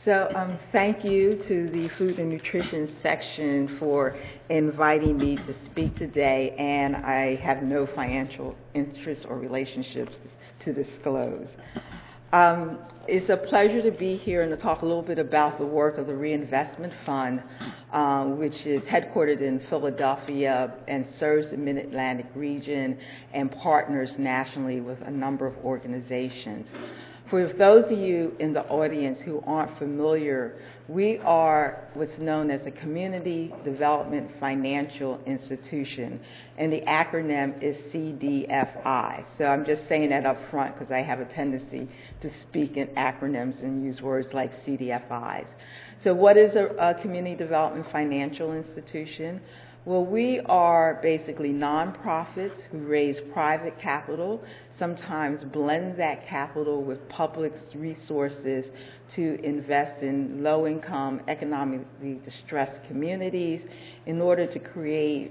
Thank you to the Food and Nutrition section for inviting me to speak today, and I have no financial interests or relationships to disclose. It's a pleasure to be here and to talk a little bit about the work of the Reinvestment Fund, which is headquartered in Philadelphia and serves the Mid-Atlantic region and partners nationally with a number of organizations. For those of you in the audience who aren't familiar, we are what's known as a Community Development Financial Institution, and the acronym is CDFI. So I'm just saying that up front because I have a tendency to speak in acronyms and use words like CDFIs. So what is a Community Development Financial Institution? Well, we are basically nonprofits who raise private capital, sometimes blend that capital with public resources to invest in low-income, economically distressed communities in order to create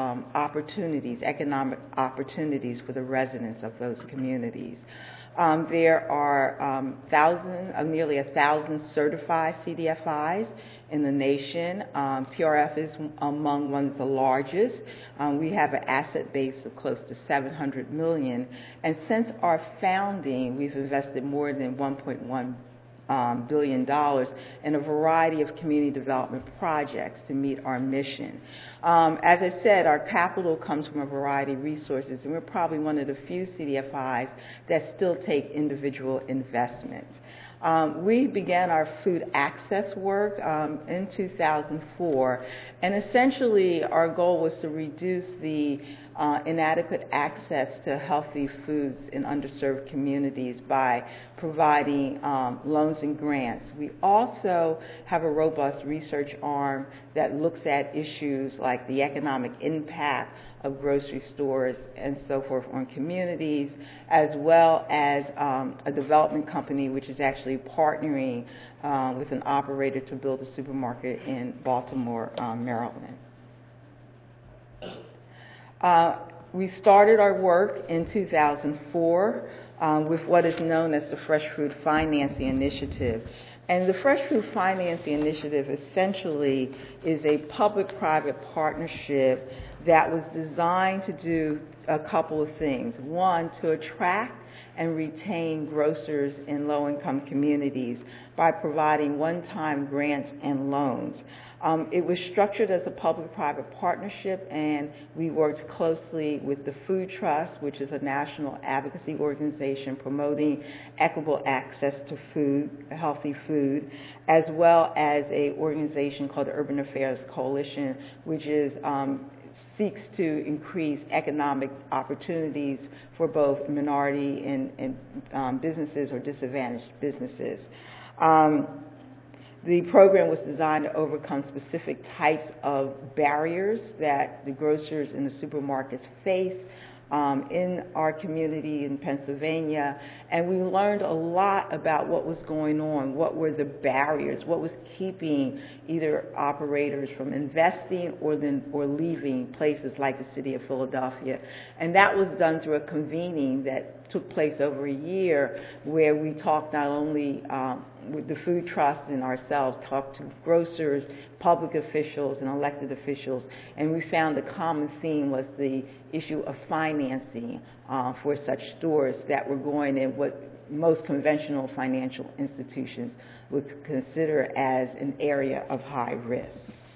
economic opportunities for the residents of those communities. There are nearly 1,000 certified CDFIs in the nation. TRF is among one of the largest. We have an asset base of close to $700 million. And since our founding, we've invested more than $1.1 billion in a variety of community development projects to meet our mission. As I said, our capital comes from a variety of resources, and we're probably one of the few CDFIs that still take individual investments. We began our food access work in 2004, and essentially our goal was to reduce the inadequate access to healthy foods in underserved communities by providing loans and grants. We also have a robust research arm that looks at issues like the economic impact of grocery stores and so forth on communities, as well as a development company which is actually partnering with an operator to build a supermarket in Baltimore, Maryland. We started our work in 2004 with what is known as the Fresh Food Financing Initiative. And the Fresh Food Financing Initiative essentially is a public-private partnership that was designed to do a couple of things. One, to attract and retain grocers in low-income communities by providing one-time grants and loans. It was structured as a public-private partnership, and we worked closely with the Food Trust, which is a national advocacy organization promoting equitable access to food, healthy food, as well as an organization called the Urban Affairs Coalition, which is seeks to increase economic opportunities for both minority and businesses or disadvantaged businesses. The program was designed to overcome specific types of barriers that the grocers and the supermarkets face in our community in Pennsylvania, and we learned a lot about what was going on, what were the barriers, what was keeping either operators from investing or leaving places like the city of Philadelphia. And that was done through a convening that took place over a year where we talked not only with the Food Trust and ourselves, talked to grocers, public officials, and elected officials, and we found the common theme was the issue of financing for such stores that were going in what most conventional financial institutions would consider as an area of high risk.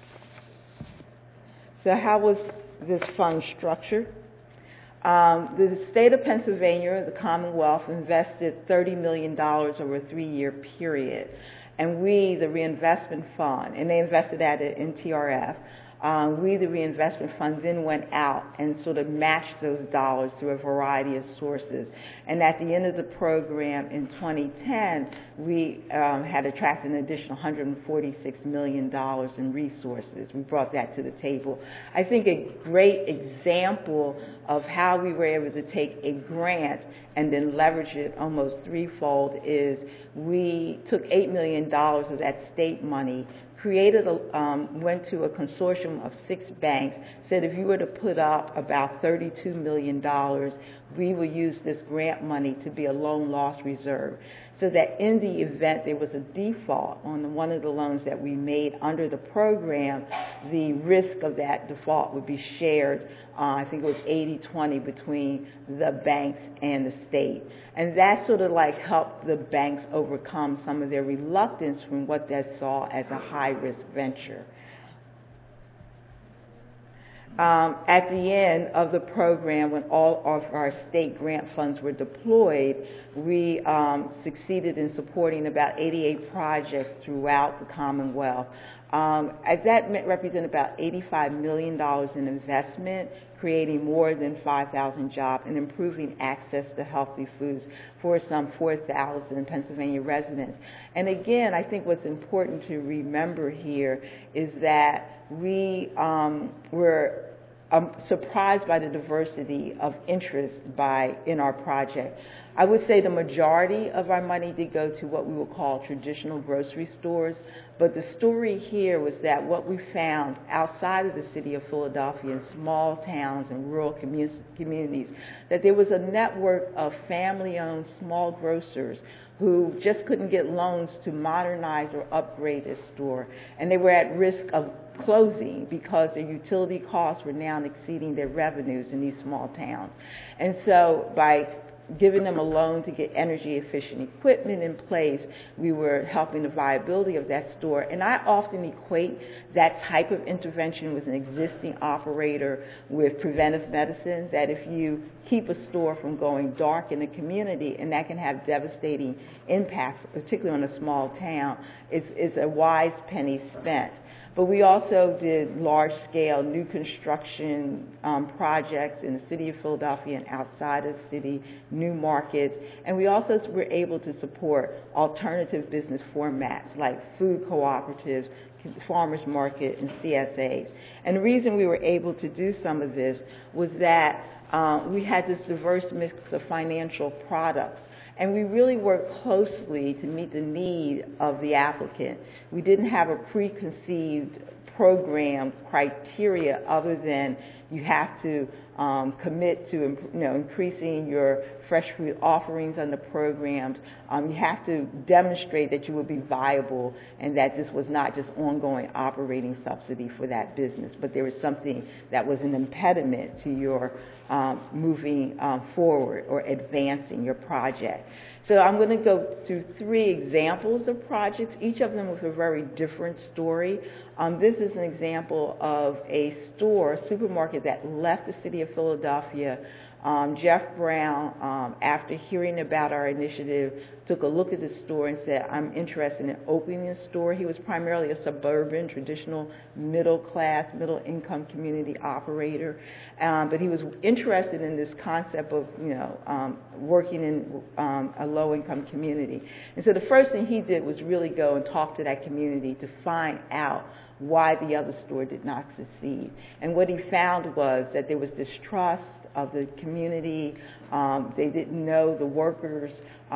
So how was this fund structured? The state of Pennsylvania, the Commonwealth, invested $30 million over a 3-year period. And we, the Reinvestment Fund, and they invested at it in TRF, we, the Reinvestment Fund, then went out and sort of matched those dollars through a variety of sources. And at the end of the program in 2010, we had attracted an additional $146 million in resources. We brought that to the table. I think a great example of how we were able to take a grant and then leverage it almost threefold is we took $8 million of that state money, went to a consortium of 6 banks, said if you were to put up about $32 million, we will use this grant money to be a loan loss reserve, so that in the event there was a default on one of the loans that we made under the program, the risk of that default would be shared, I think it was 80-20 between the banks and the state. And that sort of like helped the banks overcome some of their reluctance from what they saw as a high-risk venture. At the end of the program, when all of our state grant funds were deployed, we succeeded in supporting about 88 projects throughout the Commonwealth. That represented about $85 million in investment, creating more than 5,000 jobs and improving access to healthy foods for some 4,000 Pennsylvania residents. And again, I think what's important to remember here is that we were surprised by the diversity of interest in our project. I would say the majority of our money did go to what we would call traditional grocery stores, but the story here was that what we found outside of the city of Philadelphia in small towns and rural communities, that there was a network of family-owned small grocers who just couldn't get loans to modernize or upgrade their store, and they were at risk of closing because their utility costs were now exceeding their revenues in these small towns. And so by giving them a loan to get energy efficient equipment in place, we were helping the viability of that store. And I often equate that type of intervention with an existing operator with preventive medicine, that if you keep a store from going dark in the community, and that can have devastating impacts, particularly on a small town, it's a wise penny spent. But we also did large-scale new construction projects in the city of Philadelphia and outside of the city, new markets. And we also were able to support alternative business formats like food cooperatives, farmers market, and CSAs. And the reason we were able to do some of this was that we had this diverse mix of financial products. And we really worked closely to meet the need of the applicant. We didn't have a preconceived program criteria other than you have to commit to increasing your fresh fruit offerings on the programs. You have to demonstrate that you will be viable and that this was not just ongoing operating subsidy for that business, but there was something that was an impediment to your moving forward or advancing your project. So I'm going to go through 3 examples of projects, each of them with a very different story. This is an example of a supermarket that left the city of Philadelphia. Jeff Brown, after hearing about our initiative, took a look at the store and said, I'm interested in opening a store. He was primarily a suburban, traditional middle-class, middle-income community operator, but he was interested in this concept of, working in a low-income community. And so the first thing he did was really go and talk to that community to find out why the other store did not succeed. And what he found was that there was distrust of the community. They didn't know the workers.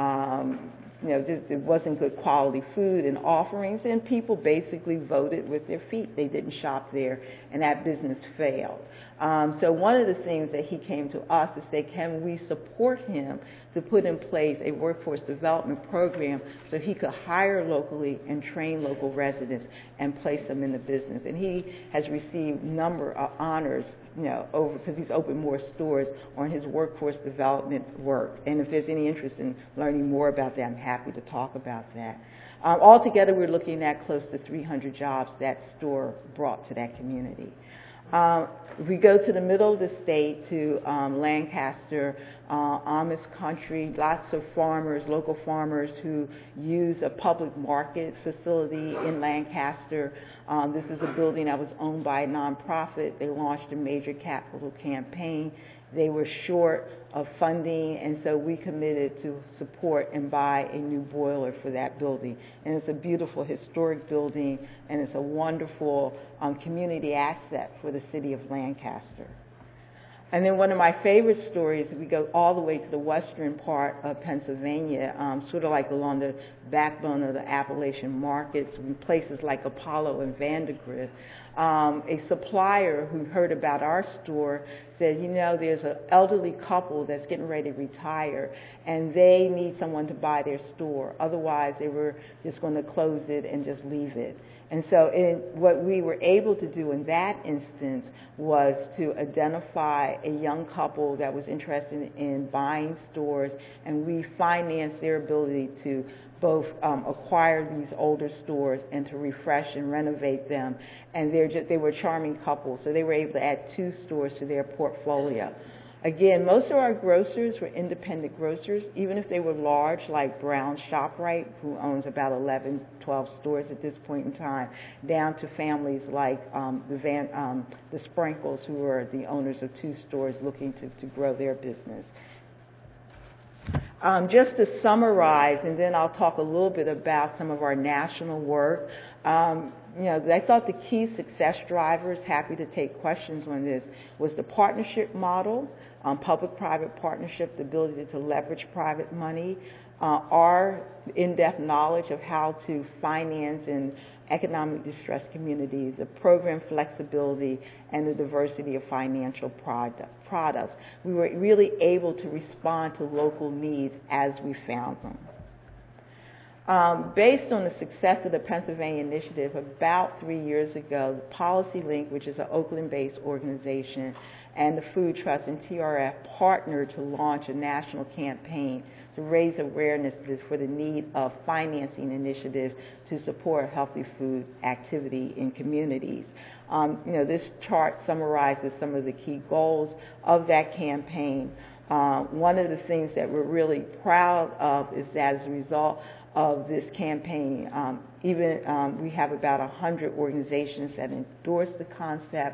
There wasn't good quality food and offerings, and people basically voted with their feet. They didn't shop there, and that business failed. So one of the things that he came to us to say, can we support him to put in place a workforce development program so he could hire locally and train local residents and place them in the business. And he has received a number of honors, because he's opened more stores on his workforce development work. And if there's any interest in learning more about that, I'm happy to talk about that. Altogether, we're looking at close to 300 jobs that store brought to that community. We go to the middle of the state to Lancaster, Amish country, lots of farmers, local farmers who use a public market facility in Lancaster. This is a building that was owned by a nonprofit. They launched a major capital campaign. They were short of funding, and so we committed to support and buy a new boiler for that building. And it's a beautiful historic building, and it's a wonderful community asset for the city of Lancaster. And then one of my favorite stories, we go all the way to the western part of Pennsylvania, sort of like along the backbone of the Appalachian markets, in places like Apollo and Vandergrift. A supplier who heard about our store said, there's an elderly couple that's getting ready to retire, and they need someone to buy their store. Otherwise, they were just going to close it and just leave it. And so what we were able to do in that instance was to identify a young couple that was interested in buying stores, and we financed their ability to both acquire these older stores and to refresh and renovate them. And they were a charming couple, so they were able to add 2 stores to their portfolio. Again, most of our grocers were independent grocers, even if they were large, like Brown ShopRite, who owns about 11, 12 stores at this point in time, down to families like the Sprinkles, who are the owners of 2 stores looking to grow their business. Just to summarize, and then I'll talk a little bit about some of our national work. I thought the key success drivers, happy to take questions on this, was the partnership model, public-private partnership, the ability to leverage private money, our in-depth knowledge of how to finance in economic distressed communities, the program flexibility, and the diversity of financial products. We were really able to respond to local needs as we found them. Based on the success of the Pennsylvania Initiative, about 3 years ago, PolicyLink, which is an Oakland-based organization, and the Food Trust and TRF partnered to launch a national campaign to raise awareness for the need of financing initiatives to support healthy food activity in communities. This chart summarizes some of the key goals of that campaign. One of the things that we're really proud of is that as a result of this campaign, we have about 100 organizations that endorse the concept.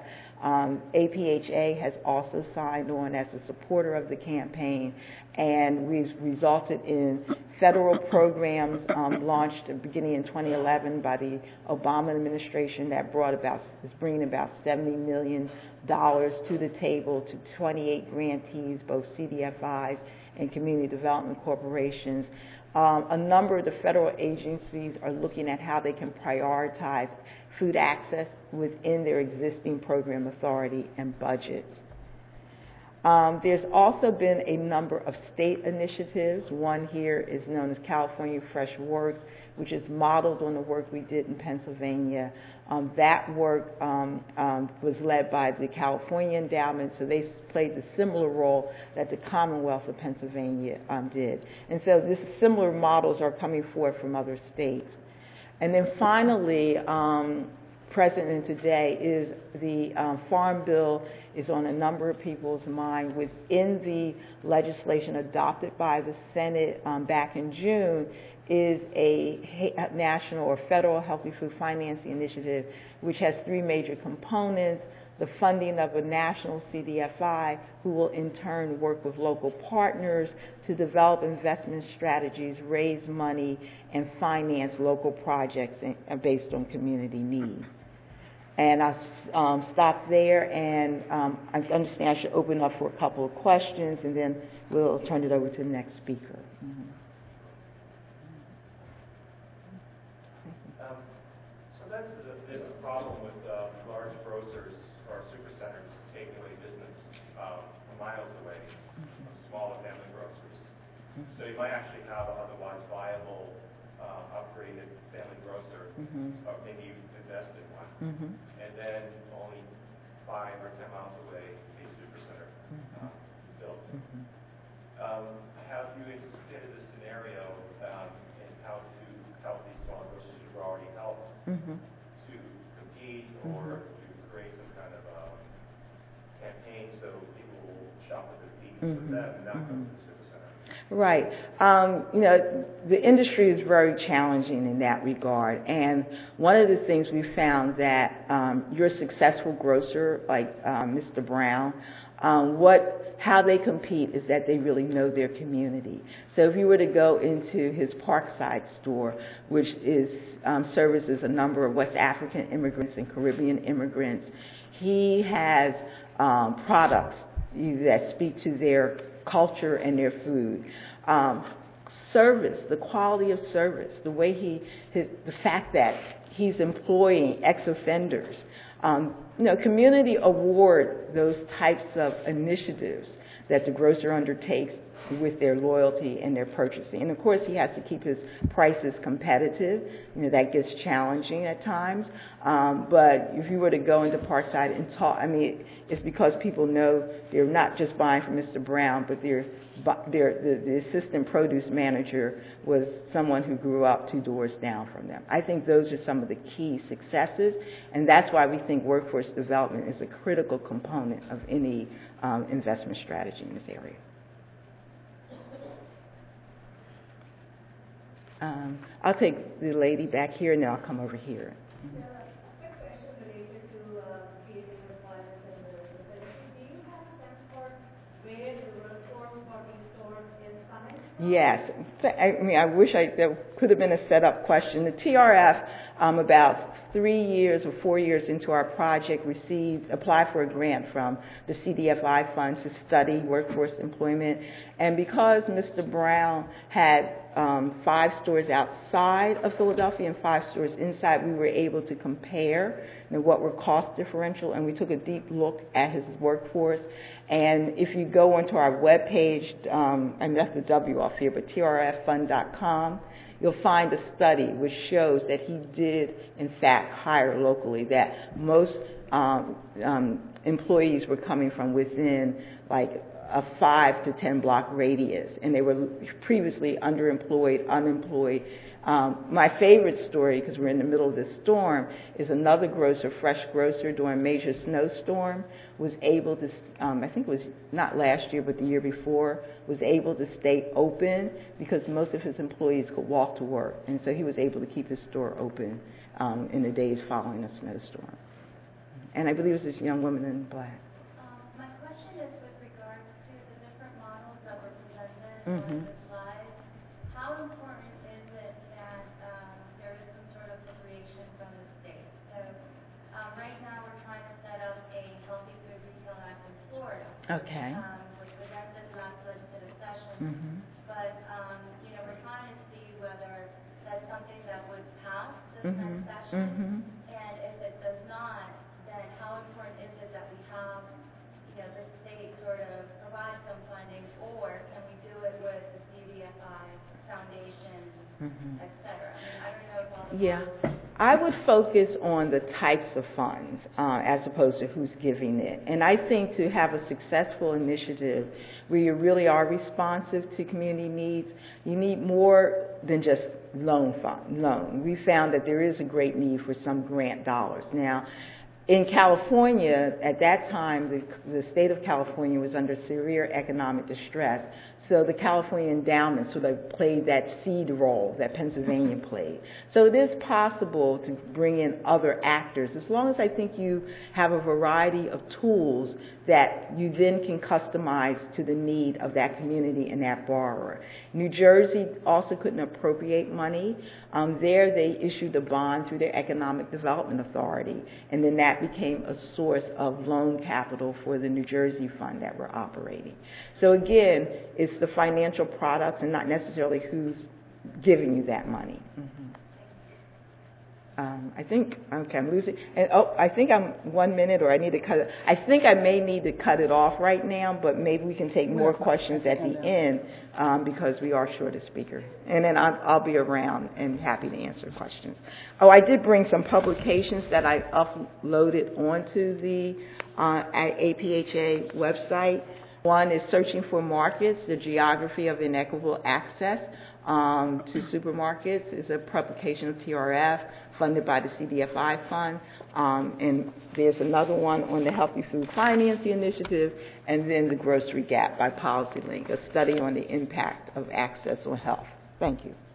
APHA has also signed on as a supporter of the campaign, and we've resulted in federal programs launched beginning in 2011 by the Obama administration that is bringing about $70 million to the table to 28 grantees, both CDFIs and community development corporations. A number of the federal agencies are looking at how they can prioritize food access within their existing program authority and budgets. There's also been a number of state initiatives. One here is known as California Fresh Works, which is modeled on the work we did in Pennsylvania. That work was led by the California Endowment, so they played the similar role that the Commonwealth of Pennsylvania did. And so similar models are coming forth from other states. And then finally, present in today is the Farm Bill is on a number of people's mind. Within the legislation adopted by the Senate back in June is a national or federal healthy food financing initiative, which has 3 major components: the funding of a national CDFI, who will in turn work with local partners to develop investment strategies, raise money, and finance local projects based on community need. And I'll stop there, and I understand I should open up for a couple of questions, and then we'll turn it over to the next speaker. Mm-hmm. Sometimes there's a problem with large grocers or supercenters taking away business miles away from smaller family grocers. So you might actually have an otherwise viable upgraded family grocer, or maybe you invest in one, and then only 5 or 10 miles away a supercenter is built. Have you anticipated this scenario and how to help these small grocers who are already helped to compete or to create some kind of campaign so people will shop at their feet with them and not go to the supercenter? Right. The industry is very challenging in that regard. And one of the things we found that your successful grocer, like Mr. Brown, how they compete is that they really know their community. So if you were to go into his Parkside store, which services a number of West African immigrants and Caribbean immigrants, he has products that speak to their culture and their food. Service, the quality of service, the way the fact that he's employing ex-offenders. Community award those types of initiatives that the grocer undertakes with their loyalty and their purchasing. And of course, he has to keep his prices competitive. That gets challenging at times. But if you were to go into Parkside and talk, it's because people know they're not just buying from Mr. Brown, but the assistant produce manager was someone who grew up 2 doors down from them. I think those are some of the key successes, and that's why we think workforce development is a critical component of any investment strategy in this area. I'll take the lady back here, and then I'll come over here. Mm-hmm. Quick question related to creating employment in the facility. Do you have a sense for where the workforce for these stores is coming? Yes. I wish that could have been a set-up question. The TRF, about 3 years or 4 years into our project, applied for a grant from the CDFI fund to study workforce employment. And because Mr. Brown had 5 stores outside of Philadelphia and 5 stores inside, we were able to compare what were cost differential, and we took a deep look at his workforce. And if you go onto our webpage, I left the W off here, but trffund.com, you'll find a study which shows that he did, in fact, hire locally, that most employees were coming from within, like, a 5 to 10 block radius, and they were previously underemployed, unemployed. My favorite story, because we're in the middle of this storm, is another grocer, fresh grocer, during a major snowstorm, was able to, I think it was not last year, but the year before, was able to stay open because most of his employees could walk to work. And so he was able to keep his store open in the days following a snowstorm. And I believe it was this young woman in black. My question is with regards to the different models that were presented Mm-hmm. on the slides. How important is it that there is some sort of creation from the state? So right now we're trying to set up a Healthy Food Retail Act in Florida. Okay. Which was presented in last legislative session. Mm-hmm. But we're trying to see whether that's something that would pass this Mm-hmm. next session. Mm-hmm. And if it does not, then how important is it that we have the state sort of provide some funding, or can we do it with the CDFI Foundation, Mm-hmm. et cetera? I don't know if all the Yeah, I would focus on the types of funds as opposed to who's giving it. And I think to have a successful initiative where you really are responsive to community needs, you need more than just loan. We found that there is a great need for some grant dollars. Now, in California, at that time, the state of California was under severe economic distress. So the California Endowment sort of played that seed role that Pennsylvania played. So it is possible to bring in other actors, as long as I think you have a variety of tools that you then can customize to the need of that community and that borrower. New Jersey also couldn't appropriate money. There they issued a bond through their Economic Development Authority, and then that became a source of loan capital for the New Jersey fund that we're operating. So again, it's the financial products and not necessarily who's giving you that money. Mm-hmm. I think, okay, I'm losing, and I think I'm 1 minute, or I need to cut it. I think I may need to cut it off right now, but maybe we can take more questions at the end because we are short of speaker. And then I'll be around and happy to answer questions. Oh, I did bring some publications that I uploaded onto the APHA website. One is Searching for Markets, the Geography of Inequitable Access to Supermarkets. It's a publication of TRF funded by the CDFI fund. And there's another one on the Healthy Food Financing Initiative, and then The Grocery Gap by PolicyLink, a study on the impact of access on health. Thank you.